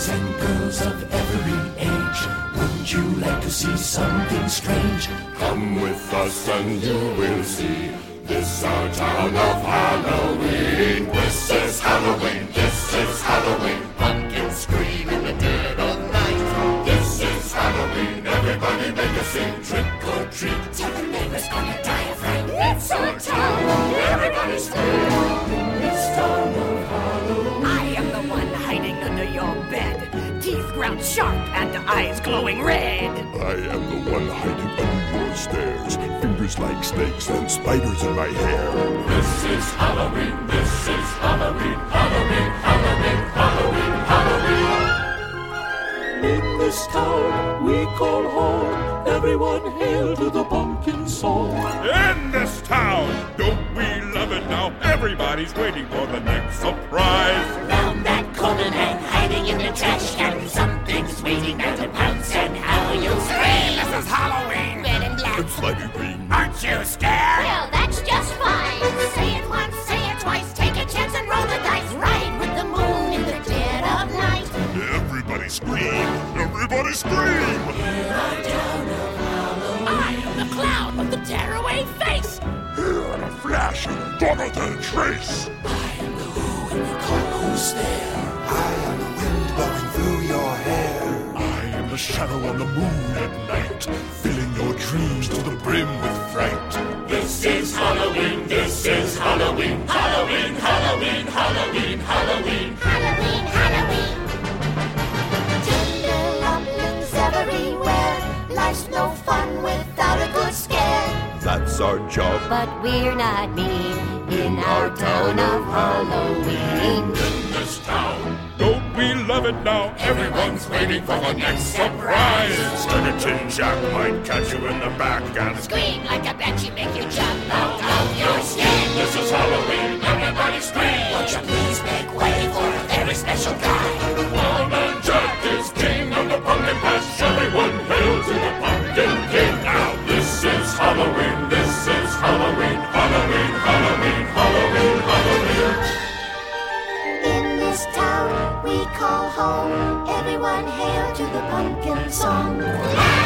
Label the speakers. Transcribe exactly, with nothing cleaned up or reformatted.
Speaker 1: and girls of every age, wouldn't you like to see something strange?
Speaker 2: Come with us and you will see. This our town of Halloween. This is Halloween, this is Halloween. Pumpkins scream in the dead of night. This is Halloween, everybody make a scene. Trick or treat,
Speaker 1: Tell the neighbors on your diaphragm.
Speaker 2: it's our town, everybody scream.
Speaker 1: This town of Halloween.
Speaker 3: I am the one hiding under your bed, teeth ground sharp and eyes glowing red.
Speaker 2: I am the one hiding under your stairs, fingers like snakes and spiders in my hair. This is Halloween, this is Halloween, Halloween, Halloween, Halloween, Halloween.
Speaker 1: In this town we call home, everyone hail to the pumpkin song.
Speaker 4: In this town, don't we love it now? Everybody's waiting for the next surprise.
Speaker 5: Found that corner man hiding in the trash can. Something's waiting there to pounce, and how you'll scream.
Speaker 4: This is Halloween.
Speaker 5: Red and black.
Speaker 2: It's slimy green.
Speaker 4: Aren't you scared?
Speaker 5: Well, that's just fine. Say it once, say it twice. Take a chance and roll the dice. Ride with the moon in the dead of night.
Speaker 2: Everybody scream, everybody scream.
Speaker 5: I am the clown with the tearaway face.
Speaker 2: Here in a flash, gone without a trace.
Speaker 1: I am the who and you call who's there. I am the wind blowing through your hair.
Speaker 2: I am the shadow on the moon at night, filling your dreams to the brim with fright.
Speaker 5: This is Halloween, this is Halloween. Halloween, Halloween, Halloween, Halloween. Halloween, Halloween. Tinderlumblings everywhere. Life's no fun without a good scare.
Speaker 2: That's our job.
Speaker 5: But we're not mean in our town of Halloween.
Speaker 2: In this town,
Speaker 4: Don't we love it now?
Speaker 5: Everyone's waiting for the next surprise.
Speaker 2: instead of Tin Jack might catch you in the back and
Speaker 5: Scream like a banshee, make you jump out of your skin.
Speaker 2: this is Halloween, everybody scream.
Speaker 5: Won't you please make way for a very special guy?
Speaker 2: Wild Man Jack is king of the pumpkin patch. Everyone hail to the pumpkin king. Now this is Halloween, this is Halloween, Halloween, Halloween, Halloween, Halloween.
Speaker 5: In this town we call home, everyone hail to the pumpkin song.